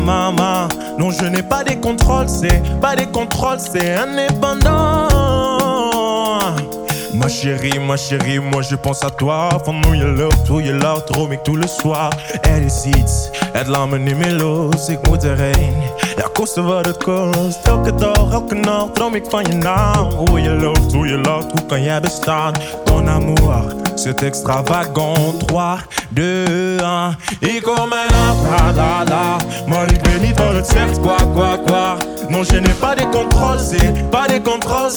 Maman, non je n'ai pas des contrôles, c'est pas des contrôles, c'est indépendant. Ma chérie, moi je pense à toi. Van hoe je loopt, droom ik toe le soir. Er is iets, het laat me niet meer los. Ik moet erheen, ja koste wat het kost. Elke dag, elke nacht droom ik van je naam. Hoe je loopt, hoe kan jij bestaan? Ton amour, c'est extravagant. 3, 2, 1. Ik kom mijn la. Maar ik weet niet wat het zegt, quoi. Non je n'ai pas des contrôles, c'est pas des contrôles,